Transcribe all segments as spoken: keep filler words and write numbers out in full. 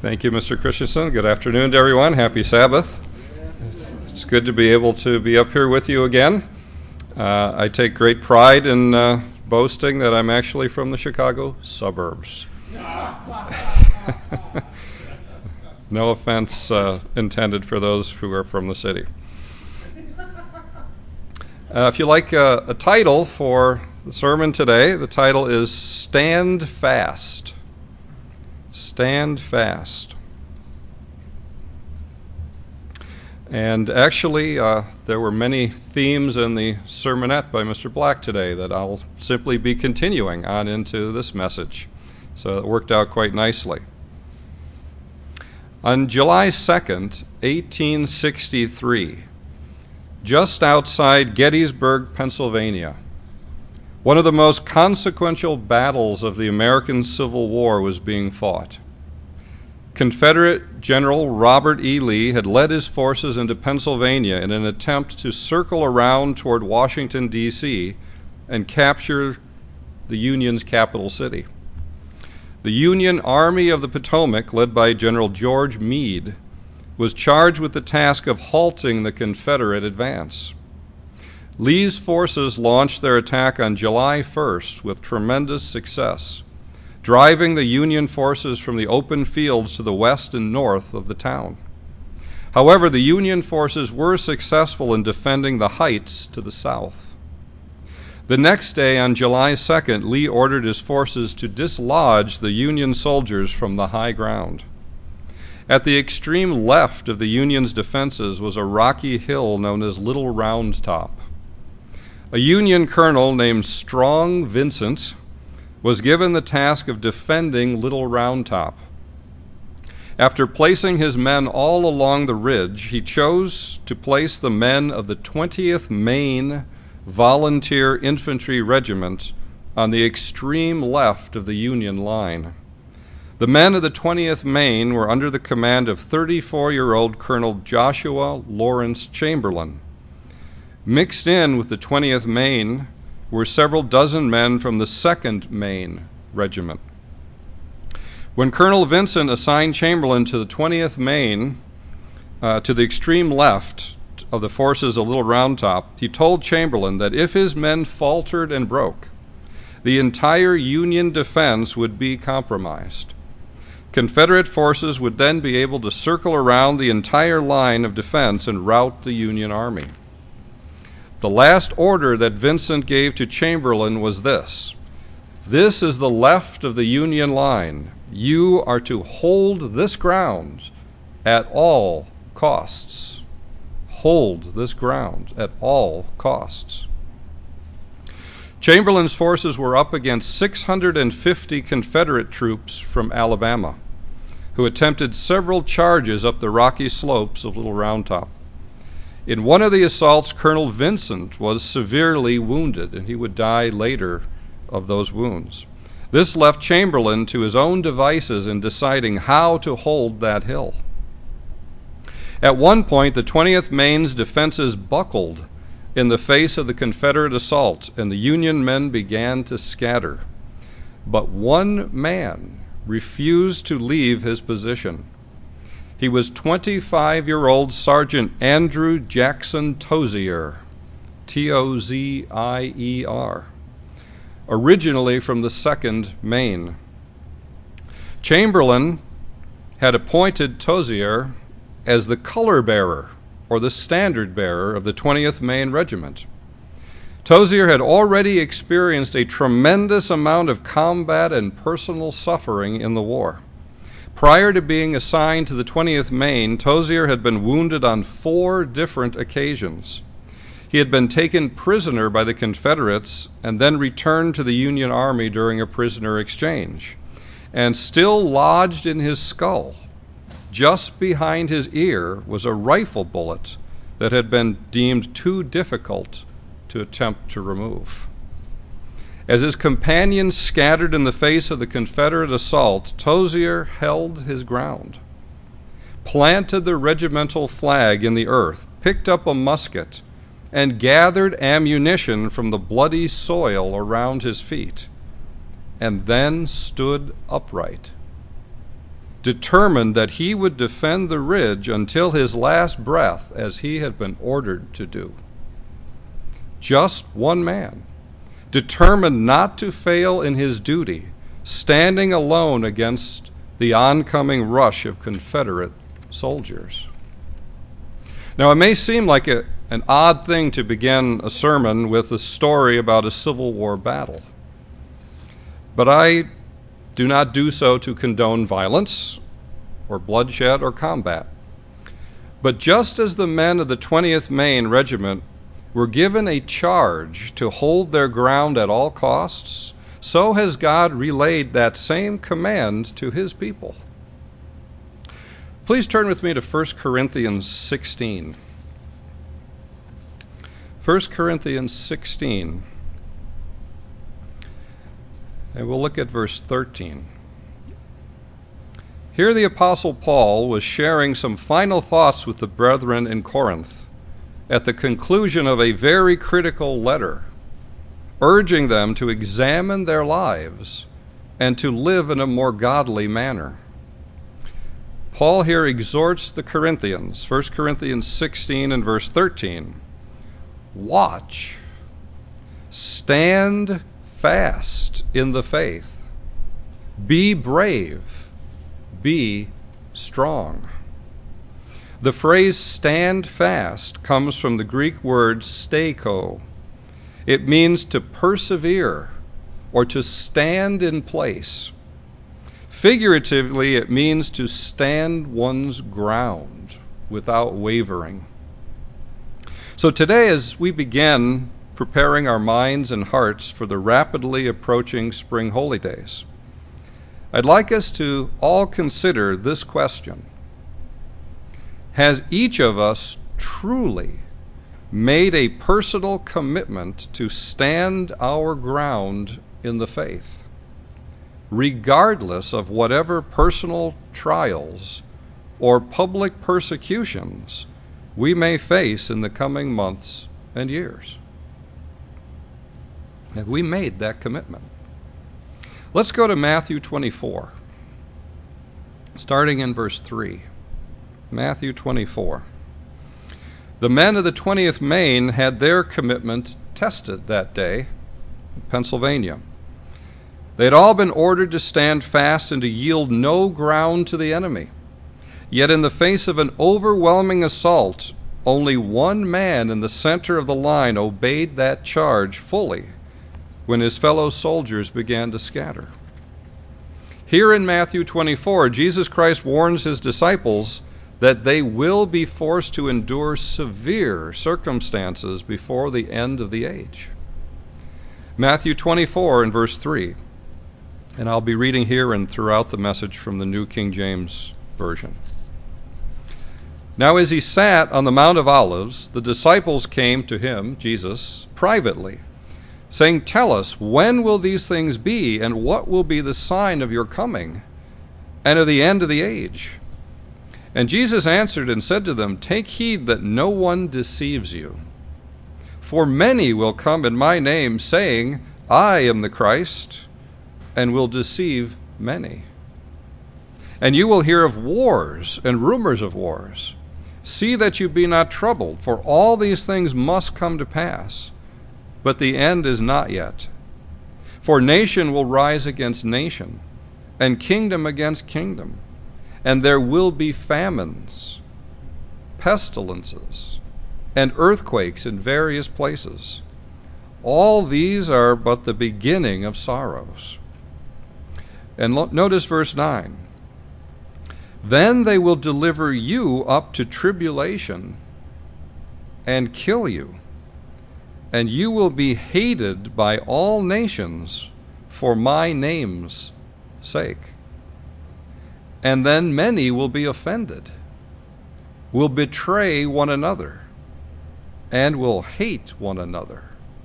Thank you, Mister Christensen. Good afternoon to everyone. Happy Sabbath. It's, it's good to be able to be up here with you again. Uh, I take great pride in uh, boasting that I'm actually from the Chicago suburbs. No offense uh, intended for those who are from the city. Uh, if you like uh, a title for the sermon today, the title is Stand Fast. Stand Fast. And actually, uh, there were many themes in the sermonette by Mister Black today that I'll simply be continuing on into this message. So it worked out quite nicely. On July second, eighteen sixty-three, just outside Gettysburg, Pennsylvania, one of the most consequential battles of the American Civil War was being fought. Confederate General Robert E. Lee had led his forces into Pennsylvania in an attempt to circle around toward Washington, D C and capture the Union's capital city. The Union Army of the Potomac, led by General George Meade, was charged with the task of halting the Confederate advance. Lee's forces launched their attack on July first with tremendous success, driving the Union forces from the open fields to the west and north of the town. However, the Union forces were successful in defending the heights to the south. The next day, on July second, Lee ordered his forces to dislodge the Union soldiers from the high ground. At the extreme left of the Union's defenses was a rocky hill known as Little Round Top. A Union colonel named Strong Vincent was given the task of defending Little Round Top. After placing his men all along the ridge, he chose to place the men of the twentieth Maine Volunteer Infantry Regiment on the extreme left of the Union line. The men of the twentieth Maine were under the command of thirty-four-year-old Colonel Joshua Lawrence Chamberlain. Mixed in with the twentieth Maine were several dozen men from the second Maine Regiment. When Colonel Vincent assigned Chamberlain to the twentieth Maine, uh, to the extreme left of the forces of Little Round Top, he told Chamberlain that if his men faltered and broke, the entire Union defense would be compromised. Confederate forces would then be able to circle around the entire line of defense and rout the Union Army. The last order that Vincent gave to Chamberlain was this: "This is the left of the Union line. You are to hold this ground at all costs." Hold this ground at all costs. Chamberlain's forces were up against six hundred fifty Confederate troops from Alabama, who attempted several charges up the rocky slopes of Little Round Top. In one of the assaults, Colonel Vincent was severely wounded, and he would die later of those wounds. This left Chamberlain to his own devices in deciding how to hold that hill. At one point, the twentieth Maine's defenses buckled in the face of the Confederate assault, and the Union men began to scatter. But one man refused to leave his position. He was twenty-five-year-old Sergeant Andrew Jackson Tozier, T O Z I E R, originally from the second Maine. Chamberlain had appointed Tozier as the color bearer, or the standard bearer, of the twentieth Maine Regiment. Tozier had already experienced a tremendous amount of combat and personal suffering in the war. Prior to being assigned to the twentieth Maine, Tozier had been wounded on four different occasions. He had been taken prisoner by the Confederates and then returned to the Union Army during a prisoner exchange. And still lodged in his skull, just behind his ear, was a rifle bullet that had been deemed too difficult to attempt to remove. As his companions scattered in the face of the Confederate assault, Tozier held his ground, planted the regimental flag in the earth, picked up a musket, and gathered ammunition from the bloody soil around his feet, and then stood upright. determined that he would defend the ridge until his last breath, as he had been ordered to do. Just one man, determined not to fail in his duty, standing alone against the oncoming rush of Confederate soldiers. Now, it may seem like a, an odd thing to begin a sermon with a story about a Civil War battle, but I do not do so to condone violence or bloodshed or combat. But just as the men of the twentieth Maine Regiment were given a charge to hold their ground at all costs, so has God relayed that same command to his people. Please turn with me to First Corinthians sixteen. First Corinthians sixteen. And we'll look at verse thirteen. Here the Apostle Paul was sharing some final thoughts with the brethren in Corinth at the conclusion of a very critical letter, urging them to examine their lives and to live in a more godly manner. Paul here exhorts the Corinthians, First Corinthians sixteen and verse thirteen, watch, stand fast in the faith, be brave, be strong. The phrase stand fast comes from the Greek word steiko. It means to persevere or to stand in place. Figuratively, it means to stand one's ground without wavering. So today, as we begin preparing our minds and hearts for the rapidly approaching spring holy days, I'd like us to all consider this question. Has each of us truly made a personal commitment to stand our ground in the faith, regardless of whatever personal trials or public persecutions we may face in the coming months and years? Have we made that commitment? Let's go to Matthew twenty-four, starting in verse three. Matthew twenty-four. The men of the twentieth Maine had their commitment tested that day in Pennsylvania. They had all been ordered to stand fast and to yield no ground to the enemy. Yet in the face of an overwhelming assault, only one man in the center of the line obeyed that charge fully when his fellow soldiers began to scatter. Here in Matthew twenty-four, Jesus Christ warns his disciples that they will be forced to endure severe circumstances before the end of the age. Matthew twenty-four and verse three, and I'll be reading here and throughout the message from the New King James Version. Now as he sat on the Mount of Olives, the disciples came to him, Jesus, privately, saying, "Tell us, when will these things be, and what will be the sign of your coming and of the end of the age?" And Jesus answered and said to them, "Take heed that no one deceives you. For many will come in my name, saying, 'I am the Christ,' and will deceive many. And you will hear of wars and rumors of wars. See that you be not troubled, for all these things must come to pass, but the end is not yet. For nation will rise against nation, and kingdom against kingdom, and there will be famines, pestilences, and earthquakes in various places. All these are but the beginning of sorrows." And lo- notice verse nine. "Then they will deliver you up to tribulation and kill you, and you will be hated by all nations for my name's sake. And then many will be offended, will betray one another, and will hate one another.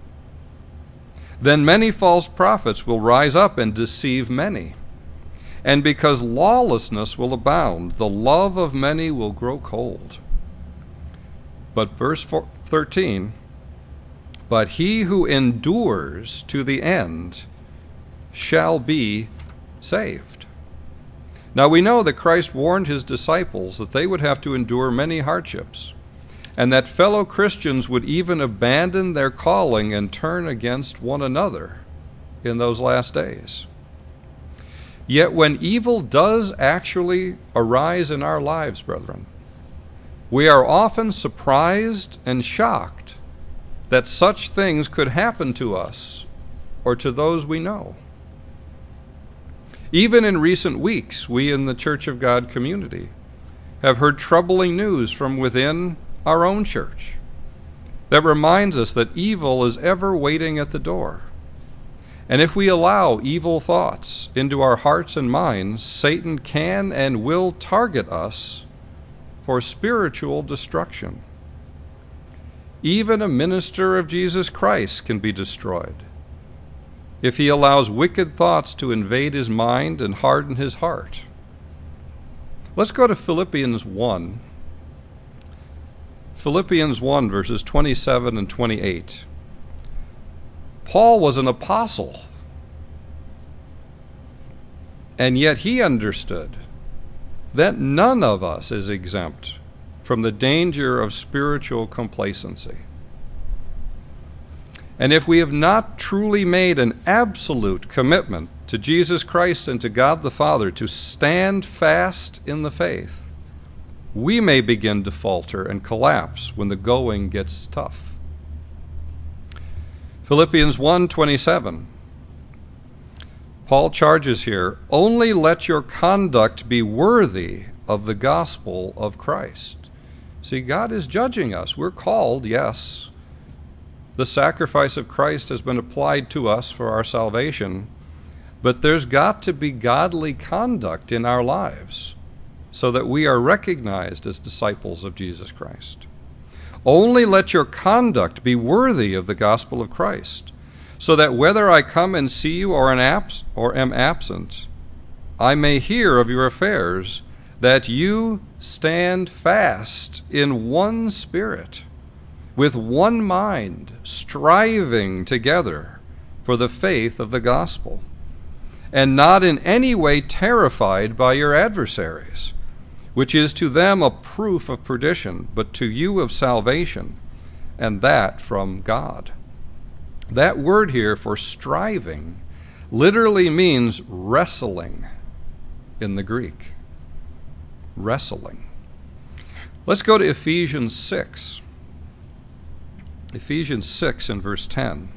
Then many false prophets will rise up and deceive many. And because lawlessness will abound, the love of many will grow cold." But verse thirteen, "But he who endures to the end shall be saved." Now we know that Christ warned his disciples that they would have to endure many hardships, and that fellow Christians would even abandon their calling and turn against one another in those last days. Yet when evil does actually arise in our lives, brethren, we are often surprised and shocked that such things could happen to us or to those we know. Even in recent weeks, we in the Church of God community have heard troubling news from within our own church that reminds us that evil is ever waiting at the door. And if we allow evil thoughts into our hearts and minds, Satan can and will target us for spiritual destruction. Even a minister of Jesus Christ can be destroyed if he allows wicked thoughts to invade his mind and harden his heart. Let's go to Philippians one. Philippians one, verses twenty-seven and twenty-eight. Paul was an apostle, and yet he understood that none of us is exempt from the danger of spiritual complacency. And if we have not truly made an absolute commitment to Jesus Christ and to God the Father to stand fast in the faith, we may begin to falter and collapse when the going gets tough. Philippians one twenty-seven. Paul charges here, only let your conduct be worthy of the gospel of Christ. See, God is judging us. We're called, yes. The sacrifice of Christ has been applied to us for our salvation, but there's got to be godly conduct in our lives so that we are recognized as disciples of Jesus Christ. Only let your conduct be worthy of the gospel of Christ, so that whether I come and see you or, an abs- or am absent, I may hear of your affairs, that you stand fast in one spirit, with one mind, striving together for the faith of the gospel, and not in any way terrified by your adversaries, which is to them a proof of perdition, but to you of salvation, and that from God. That word here for striving literally means wrestling in the Greek. Wrestling. Let's go to Ephesians six. Ephesians six and verse ten.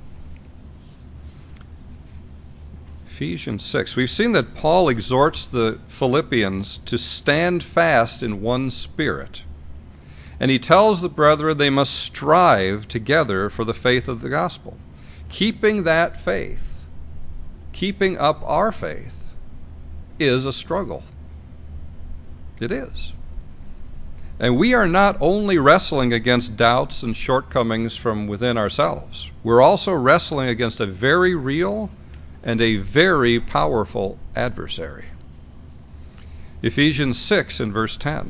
Ephesians six. We've seen that Paul exhorts the Philippians to stand fast in one spirit. And he tells the brethren they must strive together for the faith of the gospel. Keeping that faith, keeping up our faith, is a struggle. It is. And we are not only wrestling against doubts and shortcomings from within ourselves, we're also wrestling against a very real and a very powerful adversary. Ephesians six and verse ten.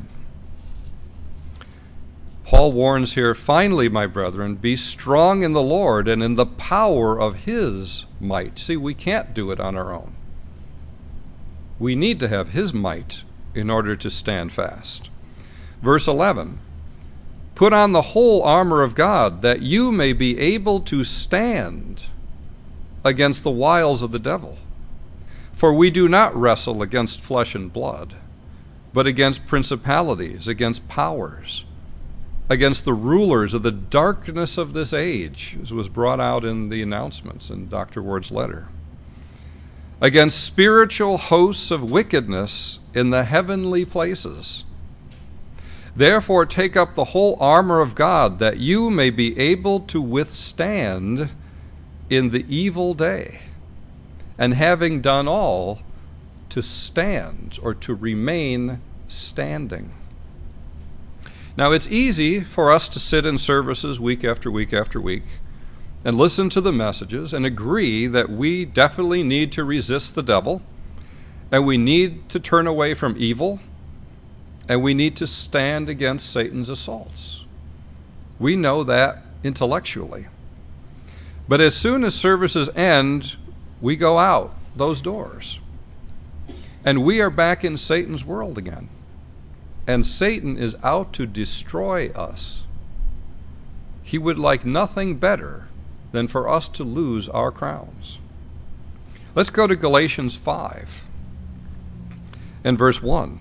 Paul warns here, finally, my brethren, be strong in the Lord and in the power of his might. See, we can't do it on our own. We need to have his might in order to stand fast. Verse eleven, put on the whole armor of God, that you may be able to stand against the wiles of the devil. For we do not wrestle against flesh and blood, but against principalities, against powers, against the rulers of the darkness of this age, as was brought out in the announcements in Doctor Ward's letter, against spiritual hosts of wickedness in the heavenly places. Therefore take up the whole armor of God, that you may be able to withstand in the evil day, and having done all, to stand, or to remain standing. Now, it's easy for us to sit in services week after week after week and listen to the messages and agree that we definitely need to resist the devil, and we need to turn away from evil, and we need to stand against Satan's assaults. We know that intellectually. But as soon as services end, we go out those doors. And we are back in Satan's world again. And Satan is out to destroy us. He would like nothing better than for us to lose our crowns. Let's go to Galatians five and verse one.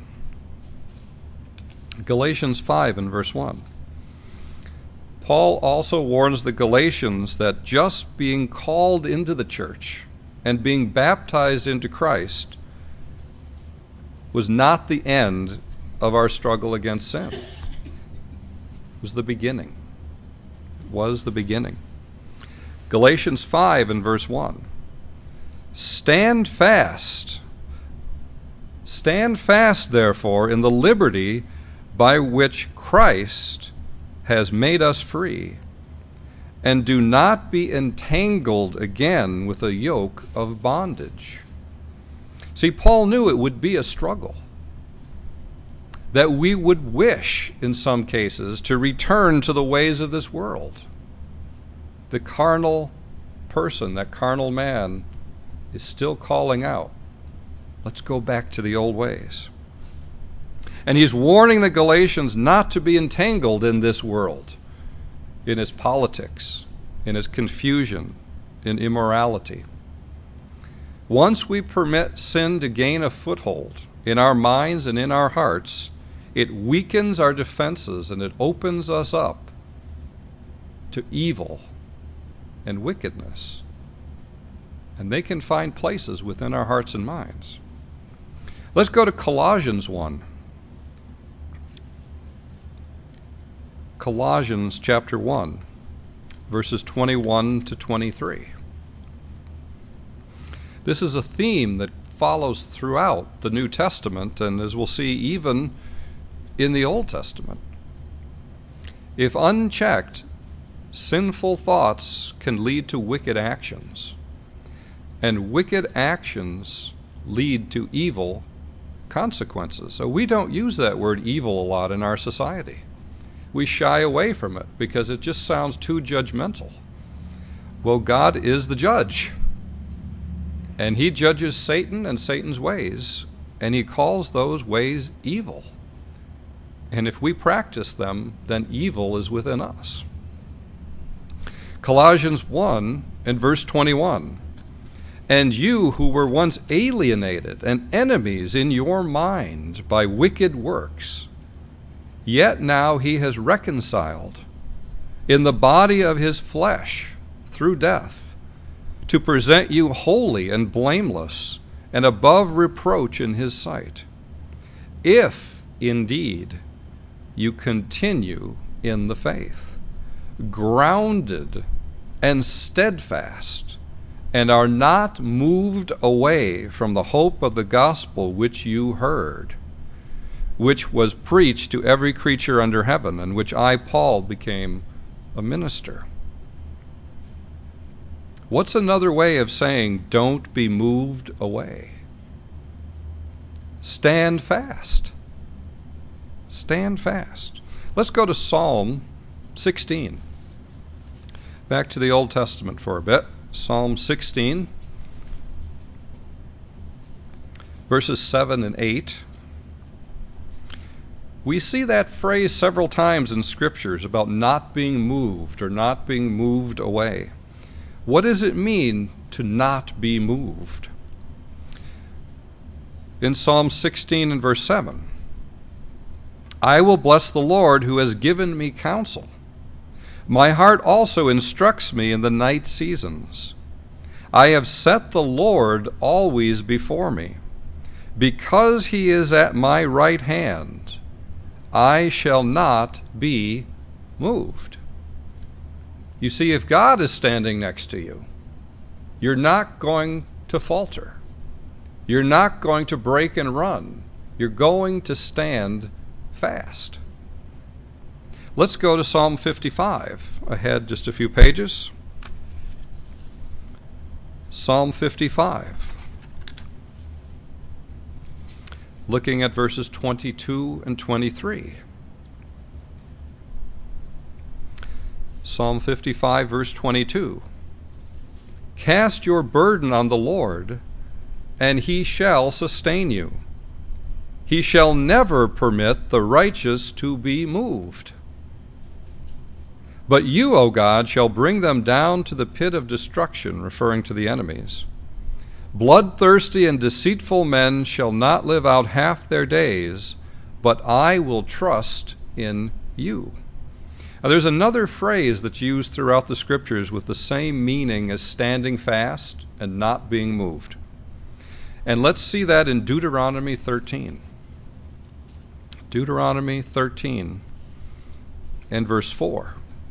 Galatians five and verse one. Paul also warns the Galatians that just being called into the church and being baptized into Christ was not the end of our struggle against sin. It was the beginning. It was the beginning. Galatians five and verse one. Stand fast. Stand fast, therefore, in the liberty by which Christ has made us free, and do not be entangled again with a yoke of bondage. See, Paul knew it would be a struggle, that we would wish, in some cases, to return to the ways of this world. The carnal person, that carnal man, is still calling out, let's go back to the old ways. And he's warning the Galatians not to be entangled in this world, in its politics, in its confusion, in immorality. Once we permit sin to gain a foothold in our minds and in our hearts, it weakens our defenses and it opens us up to evil and wickedness. And they can find places within our hearts and minds. Let's go to Colossians one. Colossians chapter one, verses twenty-one to twenty-three. This is a theme that follows throughout the New Testament, and as we'll see, even in the Old Testament. If unchecked, sinful thoughts can lead to wicked actions, and wicked actions lead to evil consequences. So we don't use that word evil a lot in our society. We shy away from it because it just sounds too judgmental. Well, God is the judge, and he judges Satan and Satan's ways, and he calls those ways evil. And if we practice them, then evil is within us. Colossians one and verse twenty-one. And you who were once alienated and enemies in your mind by wicked works, yet now he has reconciled in the body of his flesh through death, to present you holy and blameless and above reproach in his sight, if indeed you continue in the faith, grounded and steadfast, and are not moved away from the hope of the gospel which you heard, which was preached to every creature under heaven, and which I, Paul, became a minister. What's another way of saying don't be moved away? Stand fast. Stand fast. Let's go to Psalm sixteen. Back to the Old Testament for a bit. Psalm sixteen, verses seven and eight. We see that phrase several times in scriptures about not being moved or not being moved away. What does it mean to not be moved? In Psalm sixteen and verse seven, I will bless the Lord who has given me counsel. My heart also instructs me in the night seasons. I have set the Lord always before me. Because he is at my right hand, I shall not be moved. You see, if God is standing next to you, you're not going to falter. You're not going to break and run. You're going to stand fast. Let's go to Psalm fifty-five, ahead just a few pages. Psalm fifty-five. Looking at verses twenty-two and twenty-three. Psalm fifty-five, verse twenty-two. Cast your burden on the Lord, and he shall sustain you. He shall never permit the righteous to be moved. But you, O God, shall bring them down to the pit of destruction, referring to the enemies. Bloodthirsty and deceitful men shall not live out half their days, but I will trust in you. Now, there's another phrase that's used throughout the Scriptures with the same meaning as standing fast and not being moved. And let's see that in Deuteronomy thirteen. Deuteronomy thirteen and verse four.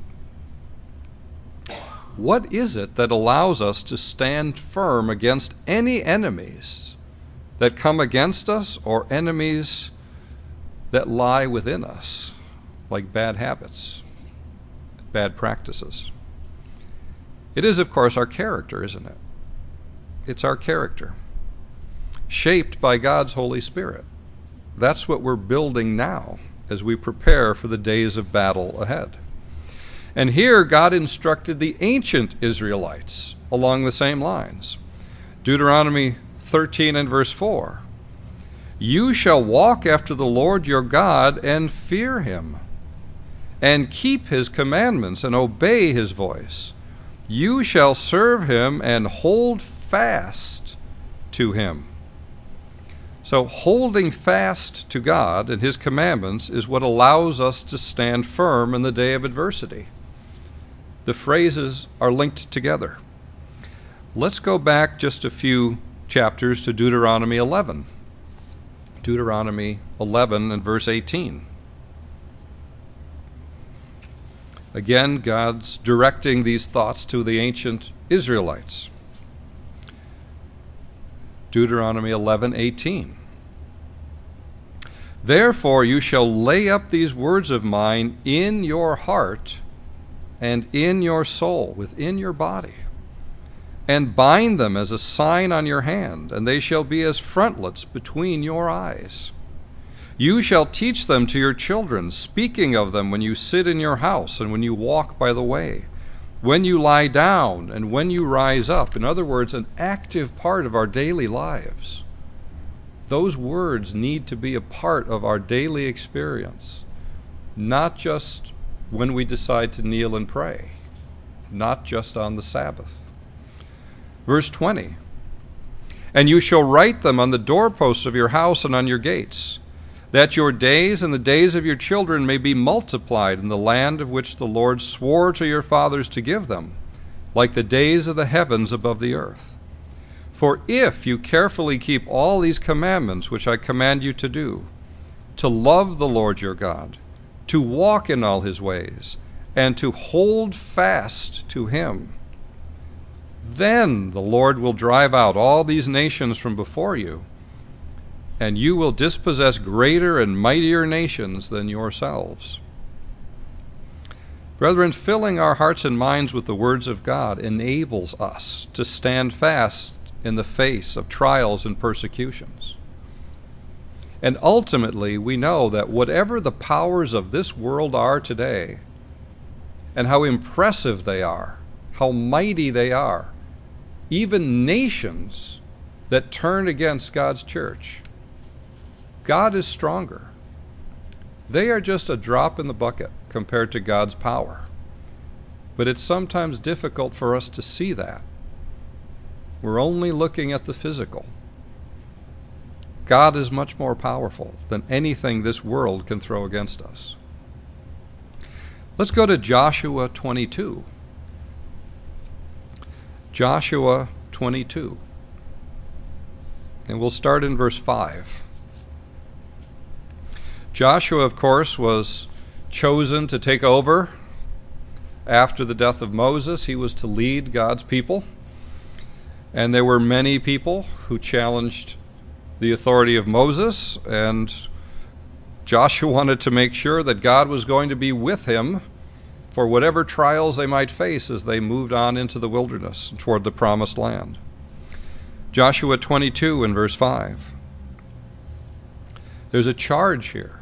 What is it that allows us to stand firm against any enemies that come against us or enemies that lie within us, like bad habits, bad practices? It is, of course, our character, isn't it? It's our character, shaped by God's Holy Spirit. That's what we're building now as we prepare for the days of battle ahead. And here God instructed the ancient Israelites along the same lines. Deuteronomy thirteen and verse four. You shall walk after the Lord your God and fear him, and keep his commandments and obey his voice. You shall serve him and hold fast to him. So holding fast to God and his commandments is what allows us to stand firm in the day of adversity. The phrases are linked together. Let's go back just a few chapters to Deuteronomy eleven. Deuteronomy eleven and verse eighteen. Again, God's directing these thoughts to the ancient Israelites. Deuteronomy eleven eighteen. Therefore you shall lay up these words of mine in your heart and in your soul, within your body, and bind them as a sign on your hand, and they shall be as frontlets between your eyes. You shall teach them to your children, speaking of them when you sit in your house and when you walk by the way, when you lie down and when you rise up. In other words, an active part of our daily lives. Those words need to be a part of our daily experience, not just when we decide to kneel and pray, not just on the Sabbath. Verse twenty, and you shall write them on the doorposts of your house and on your gates, that your days and the days of your children may be multiplied in the land of which the Lord swore to your fathers to give them, like the days of the heavens above the earth. For if you carefully keep all these commandments which I command you to do, to love the Lord your God, to walk in all his ways, and to hold fast to him, then the Lord will drive out all these nations from before you, and you will dispossess greater and mightier nations than yourselves. Brethren, filling our hearts and minds with the words of God enables us to stand fast in the face of trials and persecutions. And ultimately, we know that whatever the powers of this world are today, and how impressive they are, how mighty they are, even nations that turn against God's church, God is stronger. They are just a drop in the bucket compared to God's power. But it's sometimes difficult for us to see that. We're only looking at the physical. God is much more powerful than anything this world can throw against us. Let's go to Joshua twenty-two. Joshua twenty-two. And we'll start in verse five. Joshua, of course, was chosen to take over after the death of Moses. He was to lead God's people. And there were many people who challenged the authority of Moses, and Joshua wanted to make sure that God was going to be with him for whatever trials they might face as they moved on into the wilderness toward the promised land. Joshua twenty-two and verse five. There's a charge here.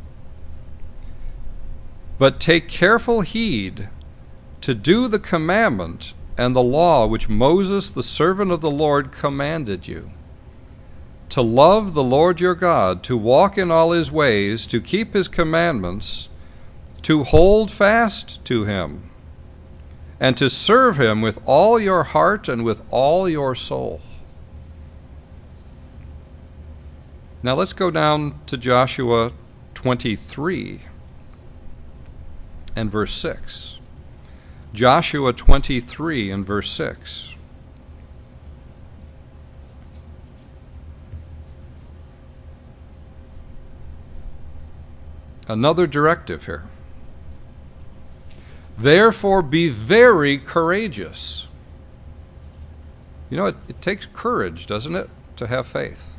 But take careful heed to do the commandment and the law which Moses, the servant of the Lord, commanded you. to love the Lord your God, to walk in all his ways, to keep his commandments, to hold fast to him, and to serve him with all your heart and with all your soul. Now let's go down to Joshua twenty-three and verse six. Joshua twenty-three and verse six. Another directive here. Therefore be very courageous. You know, it, it takes courage, doesn't it, to have faith?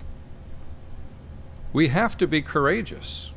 We have to be courageous.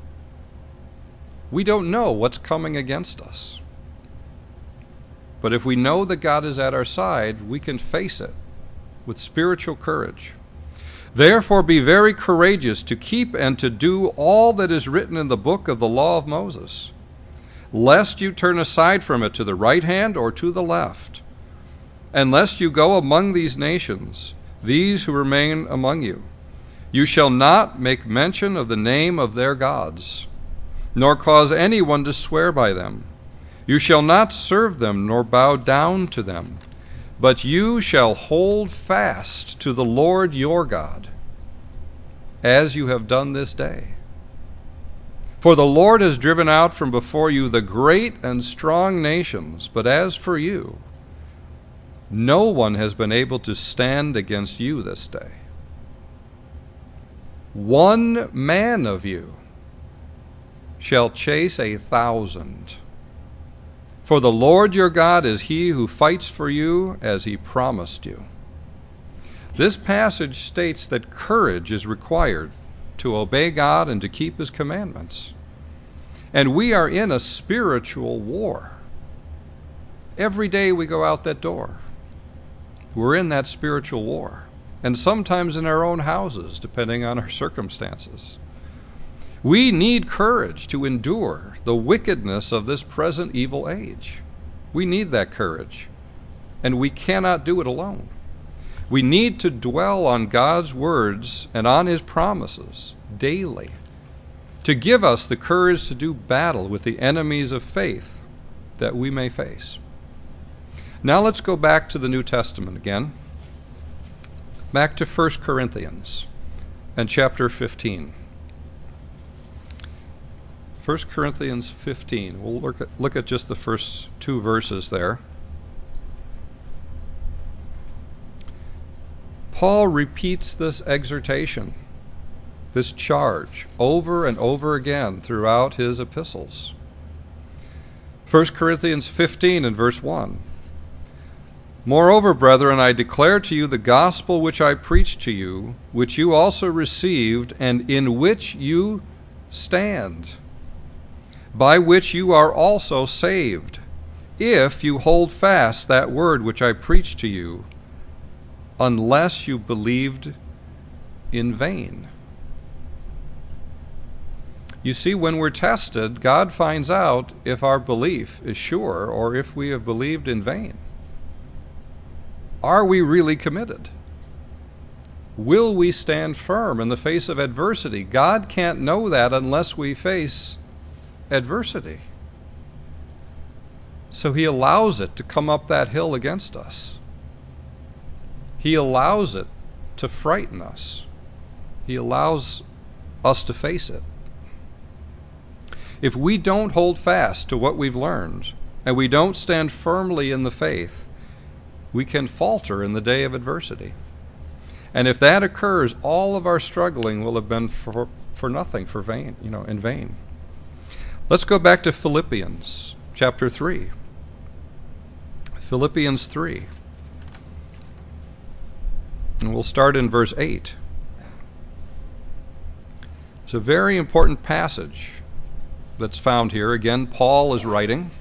We don't know what's coming against us. But if we know that God is at our side, we can face it with spiritual courage. Therefore be very courageous to keep and to do all that is written in the book of the law of Moses, lest you turn aside from it to the right hand or to the left, and lest you go among these nations, these who remain among you. You shall not make mention of the name of their gods, nor cause anyone to swear by them. You shall not serve them nor bow down to them, but you shall hold fast to the Lord your God, as you have done this day. For the Lord has driven out from before you the great and strong nations, but as for you, no one has been able to stand against you this day. One man of you shall chase a thousand. For the Lord your God is he who fights for you, as he promised you. This passage states that courage is required to obey God and to keep his commandments. And we are in a spiritual war. Every day we go out that door, we're in that spiritual war. And sometimes in our own houses, depending on our circumstances. We need courage to endure the wickedness of this present evil age. We need that courage, and we cannot do it alone. We need to dwell on God's words and on his promises daily to give us the courage to do battle with the enemies of faith that we may face. Now let's go back to the New Testament again. Back to First Corinthians and chapter fifteen. First Corinthians fifteen. We'll look at, look at just the first two verses there. Paul repeats this exhortation, this charge, over and over again throughout his epistles. First Corinthians fifteen and verse one. Moreover, brethren, I declare to you the gospel which I preached to you, which you also received, and in which you stand, by which you are also saved, if you hold fast that word which I preached to you, unless you believed in vain. You see, when we're tested, God finds out if our belief is sure or if we have believed in vain. Are we really committed? Will we stand firm in the face of adversity? God can't know that unless we face adversity. So he allows it to come up that hill against us. He allows it to frighten us. He allows us to face it. If we don't hold fast to what we've learned, and we don't stand firmly in the faith, we can falter in the day of adversity. And if that occurs, all of our struggling will have been for, for nothing, for vain, you know, in vain. Let's go back to Philippians chapter three. Philippians three. And we'll start in verse eight. It's a very important passage that's found here. Again, Paul is writing.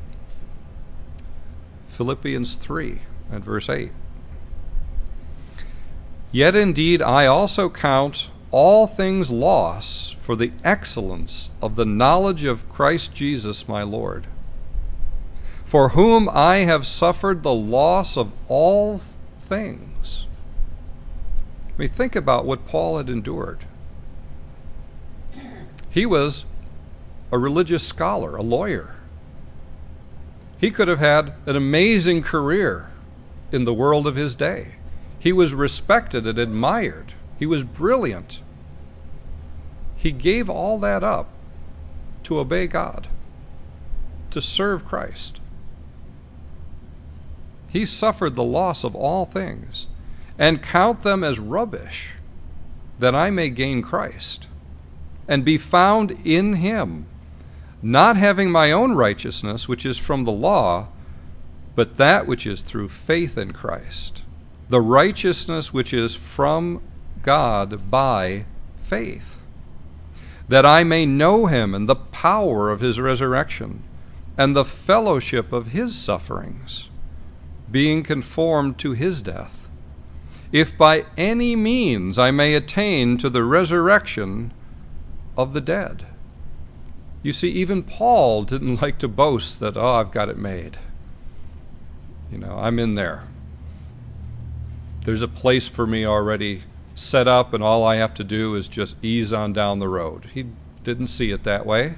Philippians three and verse eight. Yet indeed I also count all things loss for the excellence of the knowledge of Christ Jesus my Lord, for whom I have suffered the loss of all things. I mean, think about what Paul had endured. He was a religious scholar, a lawyer. He could have had an amazing career in the world of his day. He was respected and admired. He was brilliant. He gave all that up to obey God, to serve Christ. He suffered the loss of all things, and count them as rubbish, that I may gain Christ, and be found in him, not having my own righteousness, which is from the law, but that which is through faith in Christ, the righteousness which is from God by faith, that I may know him and the power of his resurrection, and the fellowship of his sufferings, being conformed to his death, if by any means I may attain to the resurrection of the dead. You see, even Paul didn't like to boast that, oh, I've got it made. You know, I'm in there. There's a place for me already set up, and all I have to do is just ease on down the road. He didn't see it that way.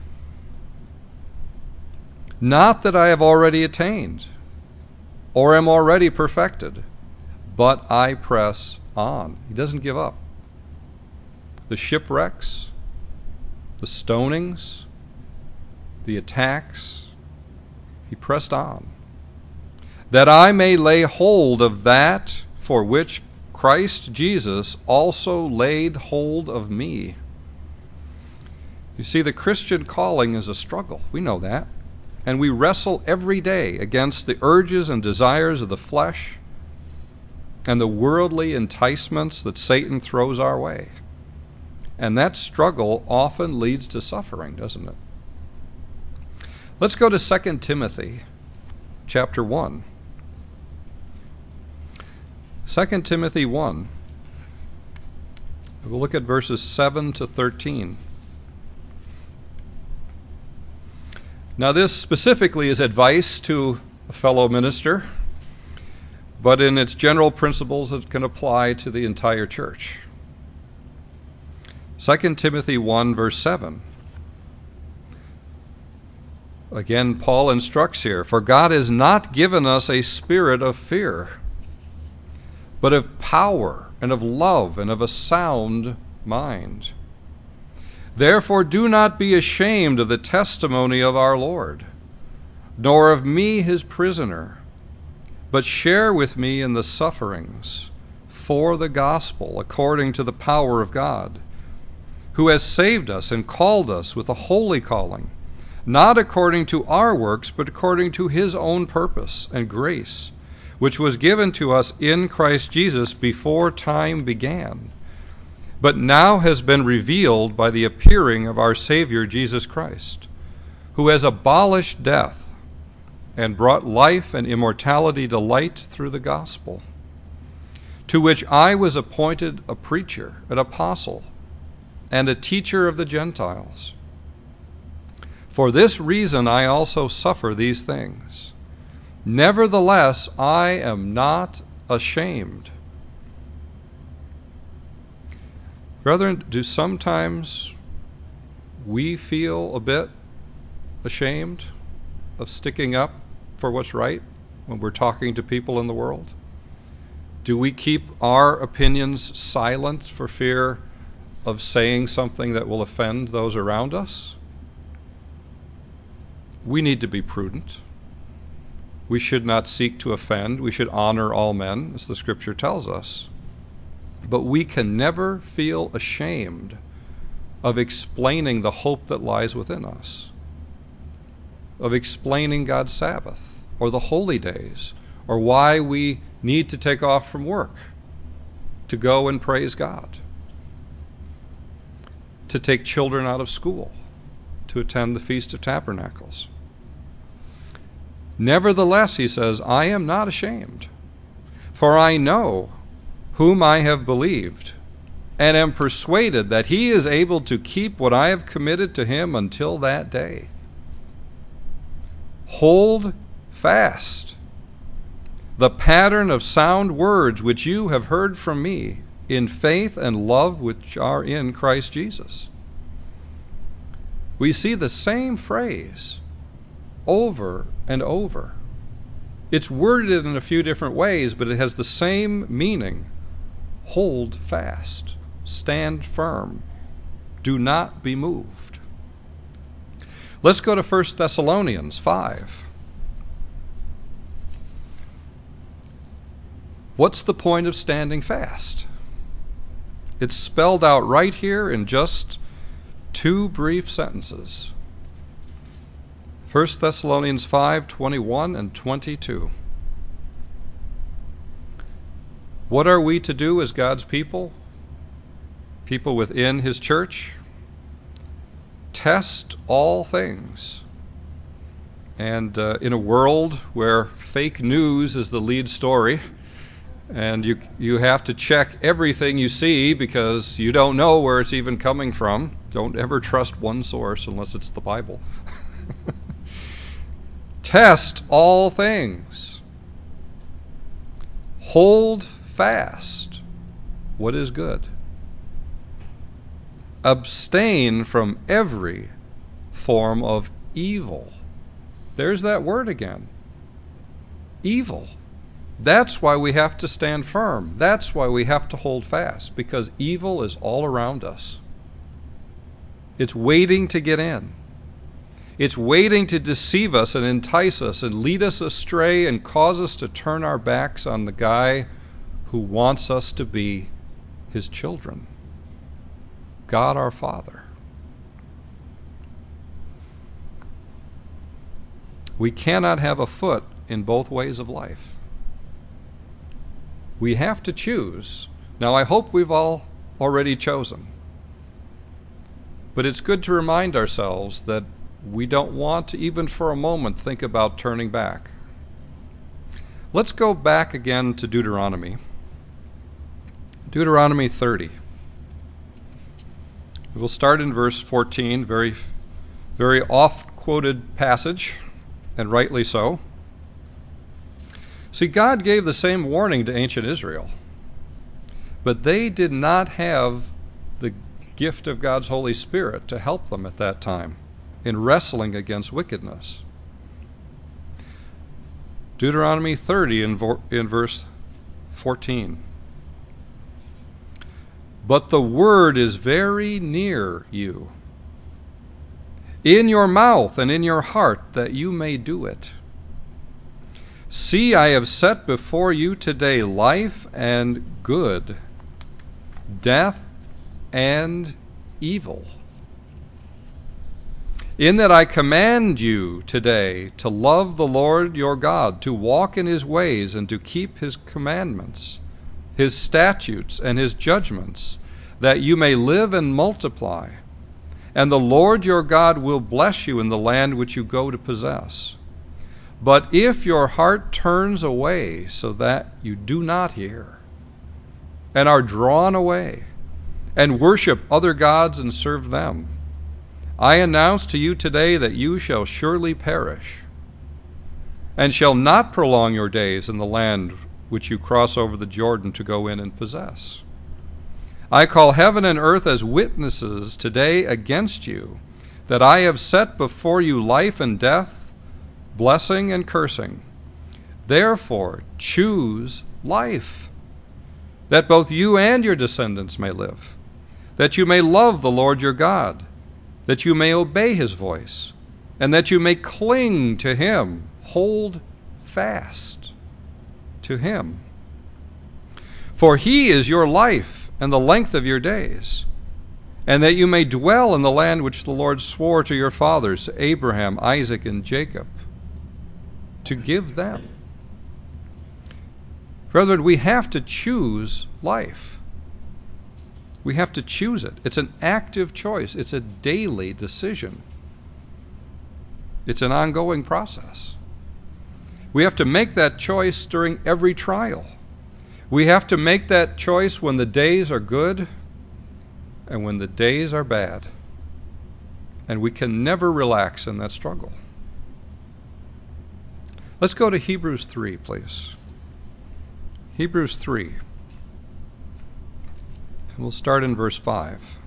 Not that I have already attained, or am already perfected, but I press on. He doesn't give up. The shipwrecks, the stonings, the attacks, he pressed on, that I may lay hold of that for which Christ Jesus also laid hold of me. You see, the Christian calling is a struggle. We know that. And we wrestle every day against the urges and desires of the flesh and the worldly enticements that Satan throws our way. And that struggle often leads to suffering, doesn't it? Let's go to Second Timothy chapter one. Second Timothy one. We'll look at verses seven to thirteen. Now this specifically is advice to a fellow minister, but in its general principles it can apply to the entire church. Second Timothy one, verse seven. Again, Paul instructs here, for God has not given us a spirit of fear, but of power and of love and of a sound mind. Therefore do not be ashamed of the testimony of our Lord, nor of me his prisoner, but share with me in the sufferings for the gospel according to the power of God, who has saved us and called us with a holy calling, not according to our works, but according to his own purpose and grace, which was given to us in Christ Jesus before time began, but now has been revealed by the appearing of our Savior Jesus Christ, who has abolished death and brought life and immortality to light through the gospel, to which I was appointed a preacher, an apostle, and a teacher of the Gentiles. For this reason I also suffer these things. Nevertheless, I am not ashamed. Brethren, do sometimes we feel a bit ashamed of sticking up for what's right when we're talking to people in the world? Do we keep our opinions silent for fear of saying something that will offend those around us? We need to be prudent. We should not seek to offend. We should honor all men, as the Scripture tells us. But we can never feel ashamed of explaining the hope that lies within us, of explaining God's Sabbath, or the holy days, or why we need to take off from work to go and praise God, to take children out of school, to attend the Feast of Tabernacles. Nevertheless, he says, I am not ashamed, for I know whom I have believed, and am persuaded that he is able to keep what I have committed to him until that day. Hold fast the pattern of sound words which you have heard from me in faith and love which are in Christ Jesus. We see the same phrase over and over. It's worded in a few different ways, but it has the same meaning. Hold fast, stand firm, do not be moved. Let's go to First Thessalonians five. What's the point of standing fast? It's spelled out right here in just two brief sentences. First Thessalonians five, twenty-one and twenty-two. What are we to do as God's people? People within His church? Test all things. And uh, in a world where fake news is the lead story, and you you have to check everything you see because you don't know where it's even coming from. Don't ever trust one source unless it's the Bible. Test all things. Hold fast what is good. Abstain from every form of evil. There's that word again. Evil. That's why we have to stand firm. That's why we have to hold fast, because evil is all around us. It's waiting to get in. It's waiting to deceive us and entice us and lead us astray and cause us to turn our backs on the guy who wants us to be His children, God our Father. We cannot have a foot in both ways of life. We have to choose. Now, I hope we've all already chosen. But it's good to remind ourselves that we don't want to even for a moment think about turning back. Let's go back again to Deuteronomy. Deuteronomy thirty. We'll start in verse fourteen, very, very oft-quoted passage, and rightly so. See, God gave the same warning to ancient Israel, but they did not have the gift of God's Holy Spirit to help them at that time in wrestling against wickedness. Deuteronomy thirty in, vo- in verse fourteen. But the word is very near you, in your mouth and in your heart, that you may do it. See, I have set before you today life and good, death and evil. In that I command you today to love the Lord your God, to walk in His ways and to keep His commandments, His statutes and His judgments, that you may live and multiply. And the Lord your God will bless you in the land which you go to possess. But if your heart turns away so that you do not hear, and are drawn away, and worship other gods and serve them, I announce to you today that you shall surely perish, and shall not prolong your days in the land which you cross over the Jordan to go in and possess. I call heaven and earth as witnesses today against you, that I have set before you life and death, blessing and cursing. Therefore choose life, that both you and your descendants may live, that you may love the Lord your God, that you may obey His voice, and that you may cling to Him, hold fast to Him. For He is your life and the length of your days, and that you may dwell in the land which the Lord swore to your fathers, Abraham, Isaac, and Jacob, to give them. Brethren, we have to choose life. We have to choose it. It's an active choice. It's a daily decision. It's an ongoing process. We have to make that choice during every trial. We have to make that choice when the days are good and when the days are bad. And we can never relax in that struggle. Let's go to Hebrews three, please. Hebrews three. We'll start in verse five.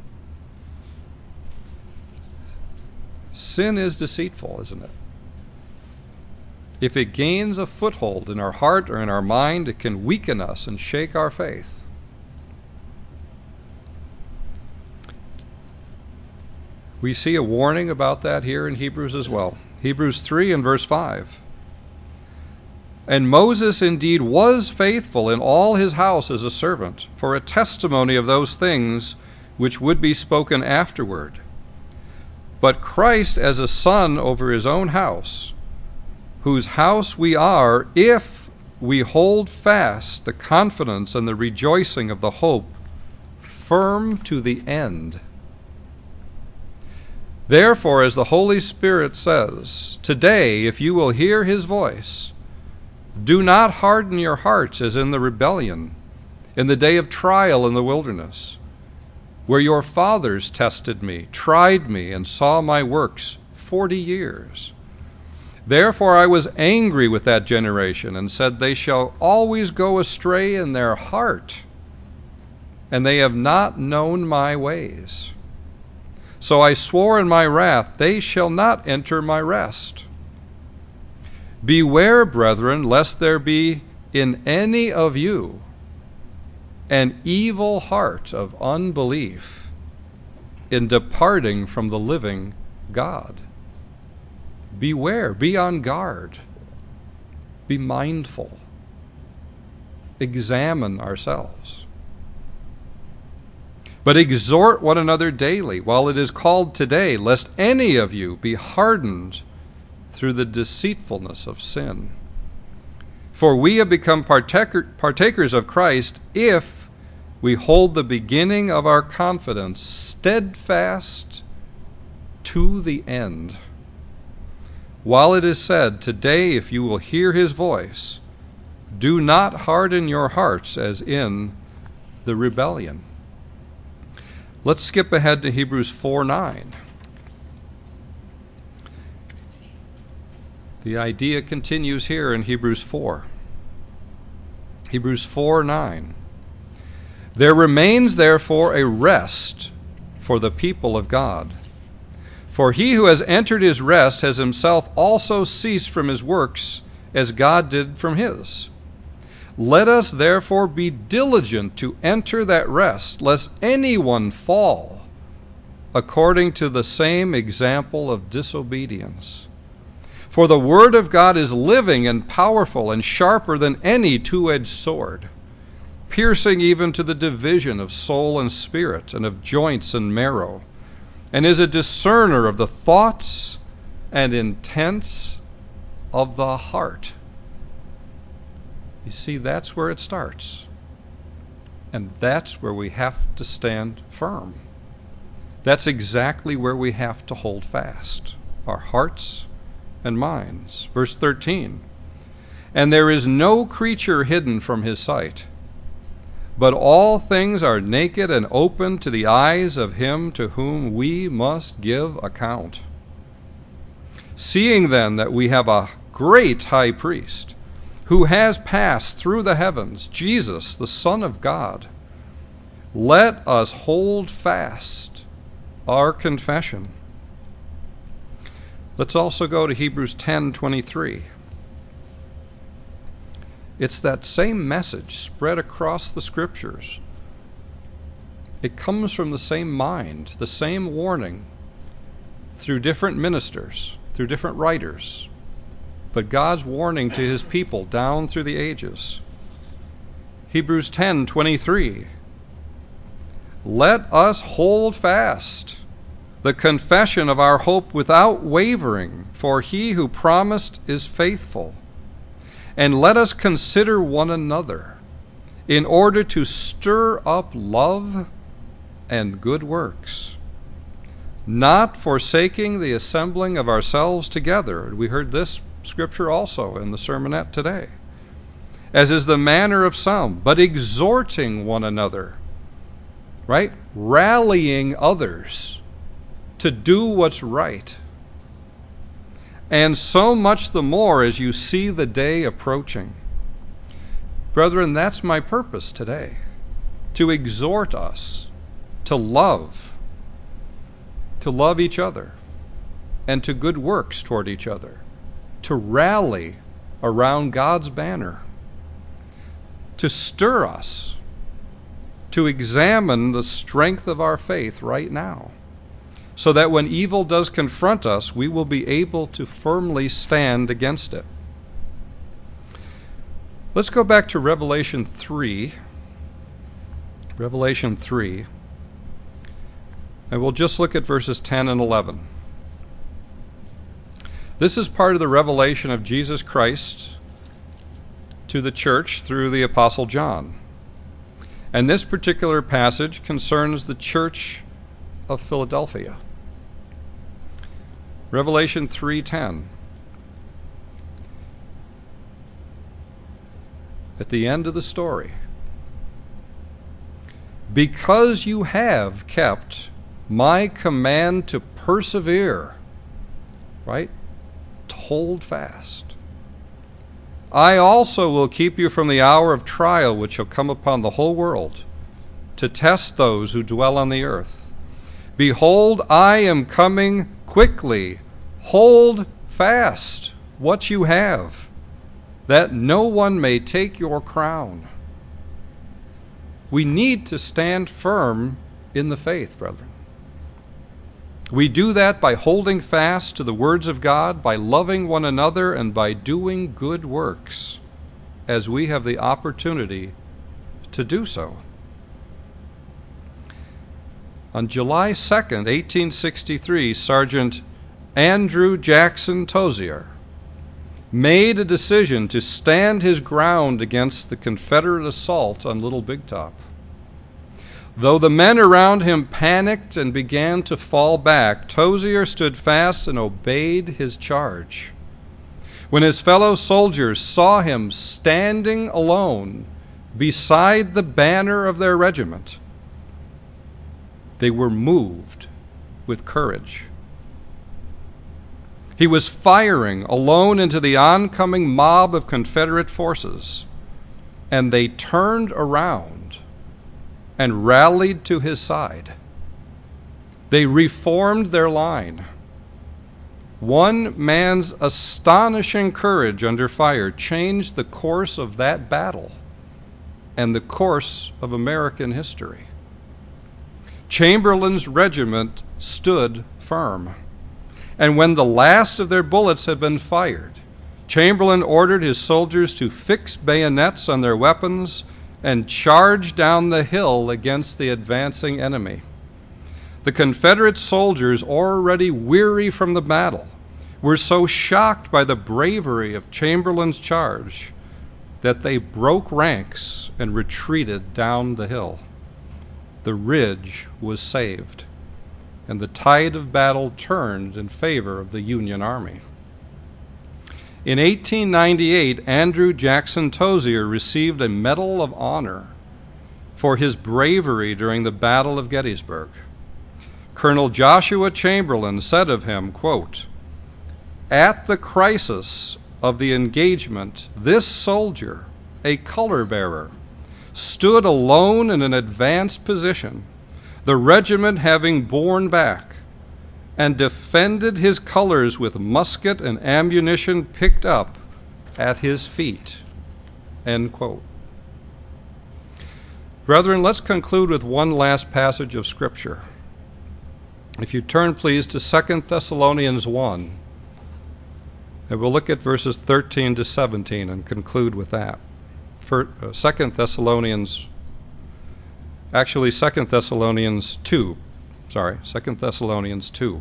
Sin is deceitful, isn't it? If it gains a foothold in our heart or in our mind, it can weaken us and shake our faith. We see a warning about that here in Hebrews as well. Hebrews three and verse five. And Moses indeed was faithful in all his house as a servant, for a testimony of those things which would be spoken afterward. But Christ as a son over his own house, whose house we are, if we hold fast the confidence and the rejoicing of the hope firm to the end. Therefore, as the Holy Spirit says, today, if you will hear his voice, do not harden your hearts as in the rebellion, in the day of trial in the wilderness, where your fathers tested me, tried me, and saw my works forty years. Therefore I was angry with that generation, and said, they shall always go astray in their heart, and they have not known my ways. So I swore in my wrath, they shall not enter my rest. Beware, brethren, lest there be in any of you an evil heart of unbelief in departing from the living God. Beware, be on guard, be mindful, examine ourselves. But exhort one another daily, while it is called today, lest any of you be hardened through the deceitfulness of sin. For we have become partaker, partakers of Christ if we hold the beginning of our confidence steadfast to the end. While it is said, today if you will hear his voice, do not harden your hearts as in the rebellion. Let's skip ahead to Hebrews four nine. The idea continues here in Hebrews four. Hebrews four nine. There remains therefore a rest for the people of God. For he who has entered his rest has himself also ceased from his works, as God did from his. Let us therefore be diligent to enter that rest, lest anyone fall according to the same example of disobedience. For the word of God is living and powerful and sharper than any two-edged sword, piercing even to the division of soul and spirit and of joints and marrow, and is a discerner of the thoughts and intents of the heart. You see, that's where it starts. And that's where we have to stand firm. That's exactly where we have to hold fast, our hearts and minds. Verse thirteen, and there is no creature hidden from his sight, but all things are naked and open to the eyes of him to whom we must give account. Seeing then that we have a great high priest, who has passed through the heavens, Jesus, the Son of God, let us hold fast our confession. Let's also go to Hebrews ten twenty-three. It's that same message spread across the Scriptures. It comes from the same mind, the same warning, through different ministers, through different writers, but God's warning to his people down through the ages. Hebrews ten twenty-three. Let us hold fast the confession of our hope without wavering, for he who promised is faithful. And let us consider one another in order to stir up love and good works, not forsaking the assembling of ourselves together. We heard this scripture also in the sermonette today, as is the manner of some, but exhorting one another, right? Rallying others to do what's right. And so much the more as you see the day approaching. Brethren, that's my purpose today, to exhort us to love, to love each other, and to good works toward each other, to rally around God's banner, to stir us, to examine the strength of our faith right now, so that when evil does confront us, we will be able to firmly stand against it. Let's go back to Revelation three. Revelation three. And we'll just look at verses ten and eleven. This is part of the revelation of Jesus Christ to the church through the Apostle John. And this particular passage concerns the church of Philadelphia. Revelation three ten. At the end of the story, because you have kept my command to persevere, right? To hold fast. I also will keep you from the hour of trial which shall come upon the whole world, to test those who dwell on the earth. Behold, I am coming quickly. Hold fast what you have, that no one may take your crown. We need to stand firm in the faith, brethren. We do that by holding fast to the words of God, by loving one another, and by doing good works, as we have the opportunity to do so. On July second, eighteen sixty-three, Sergeant Andrew Jackson Tozier made a decision to stand his ground against the Confederate assault on Little Big Top. Though the men around him panicked and began to fall back, Tozier stood fast and obeyed his charge. When his fellow soldiers saw him standing alone beside the banner of their regiment, they were moved with courage. He was firing alone into the oncoming mob of Confederate forces, and they turned around and rallied to his side. They reformed their line. One man's astonishing courage under fire changed the course of that battle and the course of American history. Chamberlain's regiment stood firm, and when the last of their bullets had been fired, Chamberlain ordered his soldiers to fix bayonets on their weapons and charge down the hill against the advancing enemy. The Confederate soldiers, already weary from the battle, were so shocked by the bravery of Chamberlain's charge that they broke ranks and retreated down the hill. The ridge was saved, and the tide of battle turned in favor of the Union Army. In eighteen ninety-eight, Andrew Jackson Tozier received a Medal of Honor for his bravery during the Battle of Gettysburg. Colonel Joshua Chamberlain said of him, quote, "At the crisis of the engagement, this soldier, a color bearer, stood alone in an advanced position, the regiment having borne back, and defended his colors with musket and ammunition picked up at his feet." End quote. Brethren, let's conclude with one last passage of Scripture. If you turn, please, to Second Thessalonians one, and we'll look at verses thirteen to seventeen and conclude with that. For, uh, Second Thessalonians, actually Second Thessalonians two, sorry, Second Thessalonians two.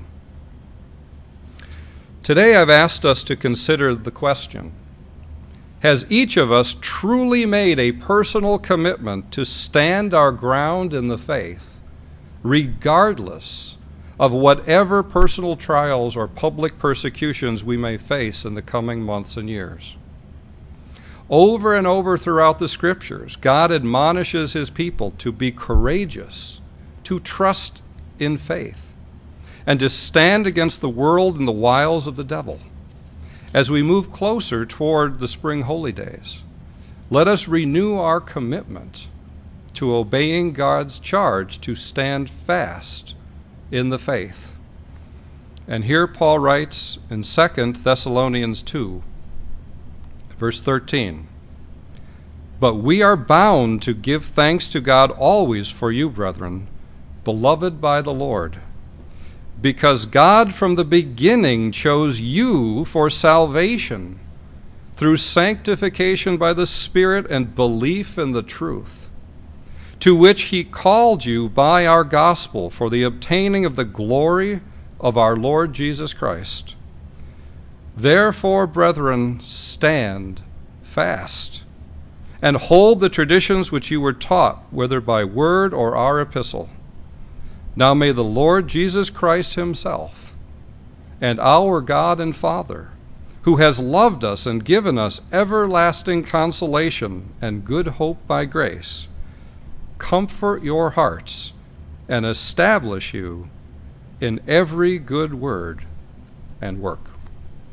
Today I've asked us to consider the question, has each of us truly made a personal commitment to stand our ground in the faith, regardless of whatever personal trials or public persecutions we may face in the coming months and years? Over and over throughout the Scriptures, God admonishes his people to be courageous, to trust in faith, and to stand against the world and the wiles of the devil. As we move closer toward the spring holy days, let us renew our commitment to obeying God's charge to stand fast in the faith. And here Paul writes in Second Thessalonians two, verse thirteen, "But we are bound to give thanks to God always for you, brethren, beloved by the Lord, because God from the beginning chose you for salvation through sanctification by the Spirit and belief in the truth, to which he called you by our gospel for the obtaining of the glory of our Lord Jesus Christ. Therefore, brethren, stand fast and hold the traditions which you were taught, whether by word or our epistle. Now may the Lord Jesus Christ himself and our God and Father, who has loved us and given us everlasting consolation and good hope by grace, comfort your hearts and establish you in every good word and work."